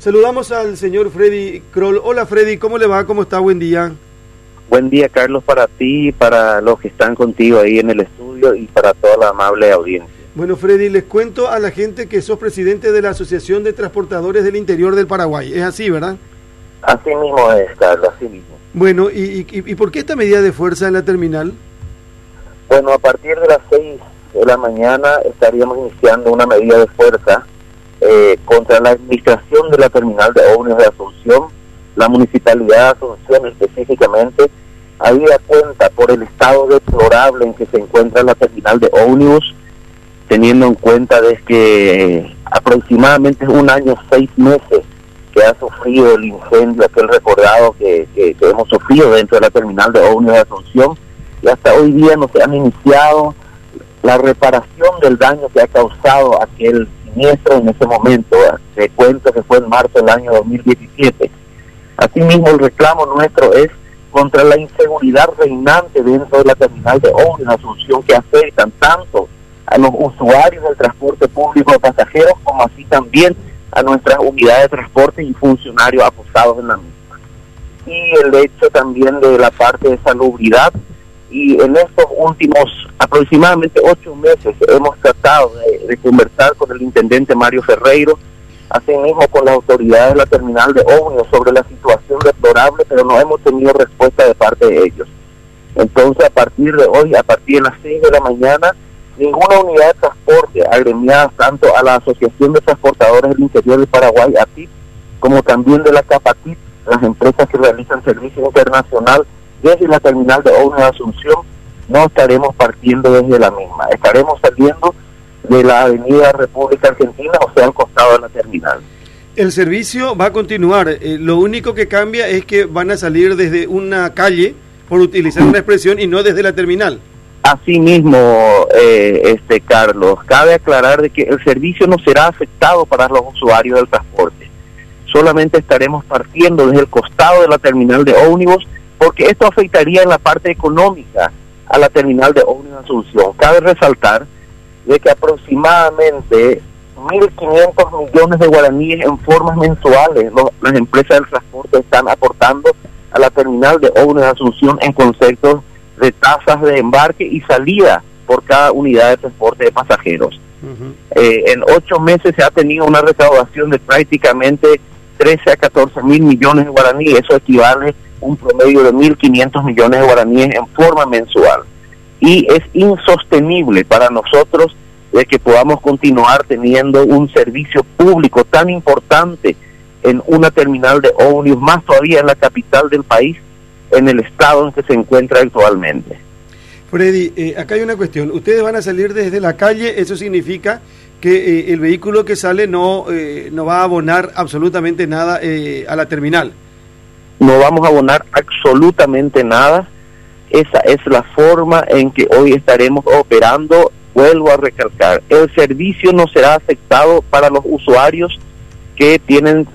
Saludamos al señor Freddy Kroll. Hola Freddy, ¿cómo le va? ¿Cómo está? Buen día. Buen día, Carlos, para ti, para los que están contigo ahí en el estudio y para toda la amable audiencia. Bueno, Freddy, les cuento a la gente que sos presidente de la Asociación de Transportadores del Interior del Paraguay. Es así, ¿verdad? Así mismo es, Carlos, así mismo. Bueno, ¿y por qué esta medida de fuerza en la terminal? Bueno, a partir de las 6 de la mañana estaríamos iniciando una medida de fuerza contra la administración de la terminal de ómnibus de Asunción, la Municipalidad de Asunción específicamente, habida cuenta por el estado deplorable en que se encuentra la terminal de ómnibus, teniendo en cuenta de que aproximadamente 1 año, 6 meses que ha sufrido el incendio, aquel recordado que hemos sufrido dentro de la terminal de ómnibus de Asunción, y hasta hoy día no se han iniciado la reparación del daño que ha causado aquel siniestro en ese momento. Te cuento que fue en marzo del año 2017. Asimismo, el reclamo nuestro es contra la inseguridad reinante dentro de la terminal de ómnibus de Asunción, que afectan tanto a los usuarios del transporte público de pasajeros como así también a nuestras unidades de transporte y funcionarios apostados en la misma. Y el hecho también de la parte de salubridad, y en estos últimos aproximadamente 8 meses hemos tratado de conversar con el intendente Mario Ferreiro, asimismo con las autoridades de la terminal de ómnibus sobre la situación deplorable, pero no hemos tenido respuesta de parte de ellos. Entonces, a partir de hoy, a partir de las 6 de la mañana, ninguna unidad de transporte agremiada tanto a la Asociación de Transportadores del Interior del Paraguay, ATIP, como también de la CAPATIP, las empresas que realizan servicio internacional desde la terminal de ómnibus de Asunción, no estaremos partiendo desde la misma. Estaremos saliendo de la avenida República Argentina, o sea, al costado de la terminal. El servicio va a continuar. Lo único que cambia es que van a salir desde una calle, por utilizar una expresión, y no desde la terminal. Asimismo, Carlos, cabe aclarar de que el servicio no será afectado para los usuarios del transporte. Solamente estaremos partiendo desde el costado de la terminal de ómnibus, porque esto afectaría en la parte económica a la terminal de ómnibus de Asunción. Cabe resaltar de que aproximadamente 1.500 millones de guaraníes en formas mensuales las empresas del transporte están aportando a la terminal de ómnibus de Asunción en conceptos de tasas de embarque y salida por cada unidad de transporte de pasajeros. En 8 meses se ha tenido una recaudación de prácticamente 13 a 14 mil millones de guaraníes. Eso equivale a un promedio de 1.500 millones de guaraníes en forma mensual. Y es insostenible para nosotros de que podamos continuar teniendo un servicio público tan importante en una terminal de ómnibus, más todavía en la capital del país, en el estado en que se encuentra actualmente. Freddy, acá hay una cuestión. Ustedes van a salir desde la calle, eso significa que el vehículo que sale no va a abonar absolutamente nada a la terminal. No vamos a abonar absolutamente nada. Esa es la forma en que hoy estaremos operando. Vuelvo a recalcar, el servicio no será afectado para los usuarios que tienen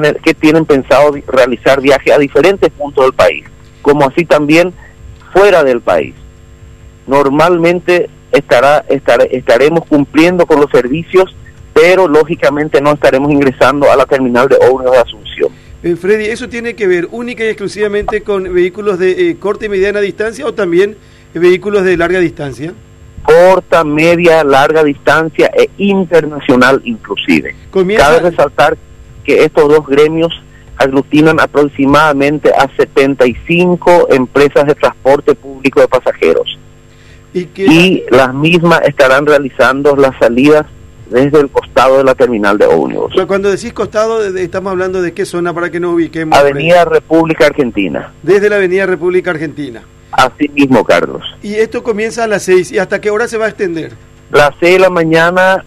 pensado realizar viajes a diferentes puntos del país, como así también fuera del país. Normalmente estaremos cumpliendo con los servicios, pero lógicamente no estaremos ingresando a la terminal de ómnibus de Asunción. Freddy, ¿eso tiene que ver única y exclusivamente con vehículos de corta y mediana distancia o también vehículos de larga distancia? Corta, media, larga distancia e internacional inclusive. Cabe resaltar que estos dos gremios aglutinan aproximadamente a 75 empresas de transporte público de pasajeros. Y las mismas estarán realizando las salidas desde el costado de la terminal de ómnibus. Pero cuando decís costado, estamos hablando de qué zona para que nos ubiquemos. Avenida República Argentina. Desde la Avenida República Argentina. Así mismo, Carlos. Y esto comienza a las 6. ¿Y hasta qué hora se va a extender? Las 6 de la mañana.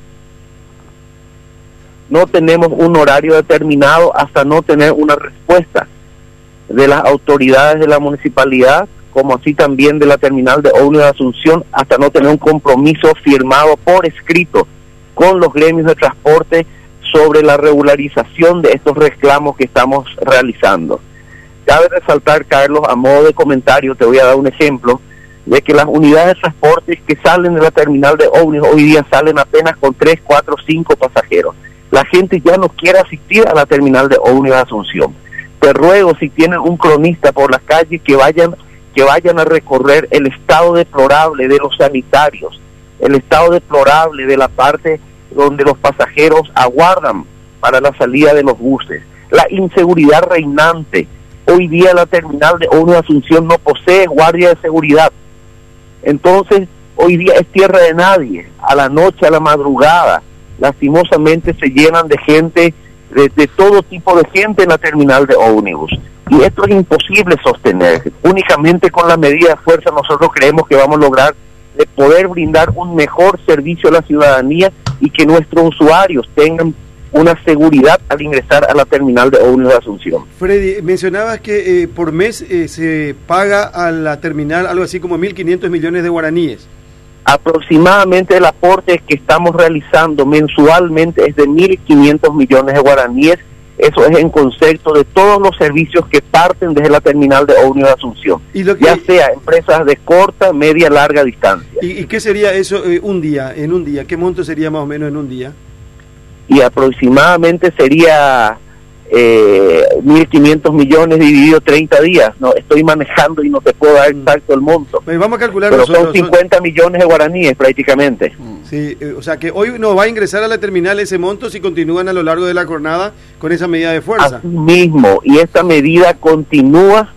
No tenemos un horario determinado hasta no tener una respuesta de las autoridades de la municipalidad, como así también de la terminal de ómnibus de Asunción, hasta no tener un compromiso firmado por escrito con los gremios de transporte sobre la regularización de estos reclamos que estamos realizando. Cabe resaltar, Carlos, a modo de comentario, te voy a dar un ejemplo, de que las unidades de transporte que salen de la terminal de ómnibus hoy día salen apenas con 3, 4, 5 pasajeros. la gente ya no quiere asistir a la terminal de ómnibus de Asunción. Te ruego, si tienen un cronista por las calles, que vayan a recorrer el estado deplorable de los sanitarios, el estado deplorable de la parte donde los pasajeros aguardan para la salida de los buses, la inseguridad reinante. Hoy día la terminal de ómnibus de Asunción no posee guardia de seguridad. Entonces, hoy día es tierra de nadie. A la noche, a la madrugada, lastimosamente se llenan de gente, de todo tipo de gente en la terminal de ómnibus. Y esto es imposible sostener. Únicamente con la medida de fuerza nosotros creemos que vamos a lograr de poder brindar un mejor servicio a la ciudadanía y que nuestros usuarios tengan una seguridad al ingresar a la terminal de ómnibus de Asunción. Freddy, mencionabas que por mes se paga a la terminal algo así como 1.500 millones de guaraníes. Aproximadamente el aporte que estamos realizando mensualmente es de 1.500 millones de guaraníes. Eso es en concepto de todos los servicios que parten desde la terminal de ómnibus de Asunción, ya sea empresas de corta, media, larga distancia. ¿Y qué sería eso en un día? ¿Qué monto sería más o menos en un día? Y aproximadamente sería 1.500 millones dividido 30 días. No estoy manejando y no te puedo dar exacto el monto. Pues vamos a calcular pero nosotros, son 50 millones de guaraníes prácticamente. Sí, o sea que hoy no va a ingresar a la terminal ese monto si continúan a lo largo de la jornada con esa medida de fuerza. Así mismo, y esta medida continúa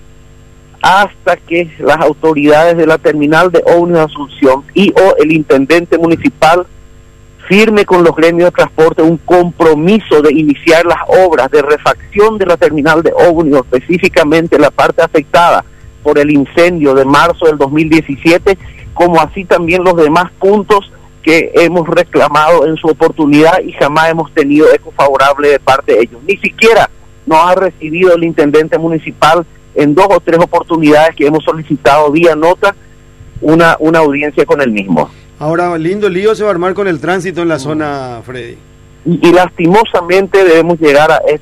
hasta que las autoridades de la terminal de ómnibus de Asunción y o el intendente municipal firme con los gremios de transporte un compromiso de iniciar las obras de refacción de la terminal de ómnibus, específicamente la parte afectada por el incendio de marzo del 2017, como así también los demás puntos que hemos reclamado en su oportunidad y jamás hemos tenido eco favorable de parte de ellos. Ni siquiera nos ha recibido el intendente municipal en 2 o 3 oportunidades que hemos solicitado vía nota una audiencia con el mismo. Ahora, lindo lío se va a armar con el tránsito en la zona, Freddy. Y lastimosamente debemos llegar a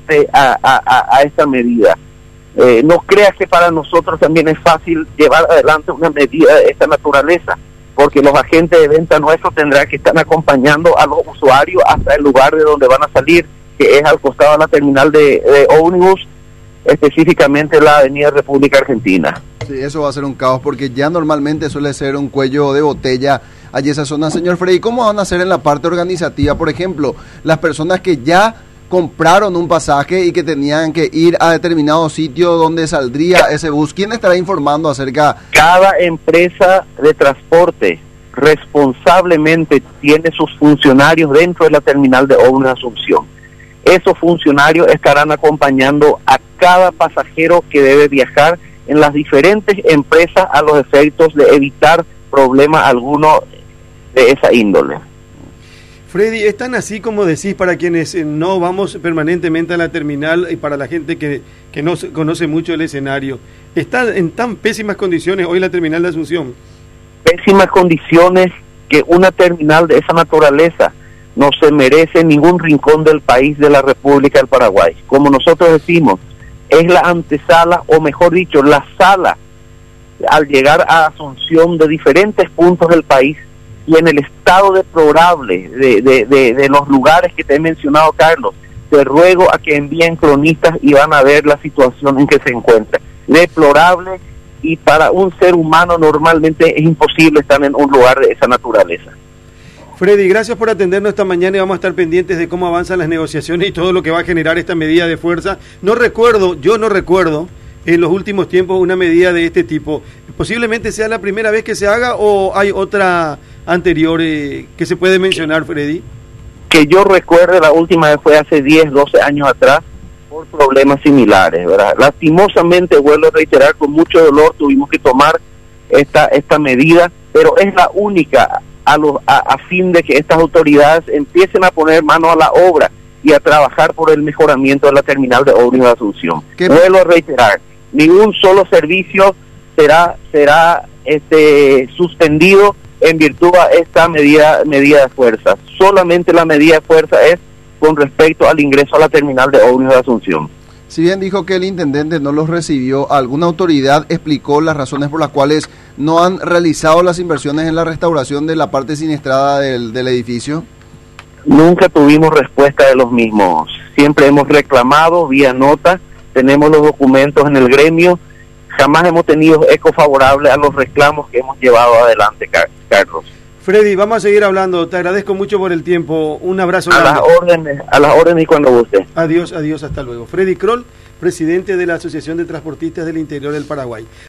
esta medida. No creas que para nosotros también es fácil llevar adelante una medida de esta naturaleza, porque los agentes de venta nuestros tendrán que estar acompañando a los usuarios hasta el lugar de donde van a salir, que es al costado de la terminal de ómnibus, específicamente la avenida República Argentina. Sí, eso va a ser un caos, porque ya normalmente suele ser un cuello de botella allí esa zona. Señor Freddy, ¿cómo van a hacer en la parte organizativa? Por ejemplo, las personas que ya compraron un pasaje y que tenían que ir a determinado sitio donde saldría ese bus, ¿quién estará informando acerca? Cada empresa de transporte responsablemente tiene sus funcionarios dentro de la terminal de ómnibus de Asunción. Esos funcionarios estarán acompañando a cada pasajero que debe viajar en las diferentes empresas a los efectos de evitar problema alguno de esa índole. Freddy, ¿es tan así como decís para quienes no vamos permanentemente a la terminal y para la gente que no conoce mucho el escenario? ¿Está en tan pésimas condiciones hoy la terminal de Asunción? Pésimas condiciones que una terminal de esa naturaleza no se merece en ningún rincón del país de la República del Paraguay. Como nosotros decimos, es la antesala, o mejor dicho, la sala al llegar a Asunción de diferentes puntos del país, y en el estado deplorable de los lugares que te he mencionado, Carlos, te ruego a que envíen cronistas y van a ver la situación en que se encuentra. Deplorable, y para un ser humano normalmente es imposible estar en un lugar de esa naturaleza. Freddy, gracias por atendernos esta mañana y vamos a estar pendientes de cómo avanzan las negociaciones y todo lo que va a generar esta medida de fuerza. Yo no recuerdo en los últimos tiempos una medida de este tipo. Posiblemente sea la primera vez que se haga o hay otra anterior que se puede mencionar, Freddy. Que yo recuerde, la última vez fue hace 10, 12 años atrás por problemas similares, ¿verdad? Lastimosamente, vuelvo a reiterar, con mucho dolor tuvimos que tomar esta medida, pero es la única a fin de que estas autoridades empiecen a poner mano a la obra y a trabajar por el mejoramiento de la terminal de ómnibus de Asunción. Vuelvo a reiterar, ningún solo servicio será suspendido en virtud a esta medida de fuerza. Solamente la medida de fuerza es con respecto al ingreso a la terminal de ómnibus de Asunción. Si bien dijo que el intendente no los recibió, ¿alguna autoridad explicó las razones por las cuales no han realizado las inversiones en la restauración de la parte siniestrada del edificio? Nunca tuvimos respuesta de los mismos. Siempre hemos reclamado vía nota, tenemos los documentos en el gremio, jamás hemos tenido eco favorable a los reclamos que hemos llevado adelante, Carlos. Freddy, vamos a seguir hablando. Te agradezco mucho por el tiempo. Un abrazo grande. A las órdenes y cuando guste. Adiós, hasta luego. Freddy Kroll, presidente de la Asociación de Transportistas del Interior del Paraguay.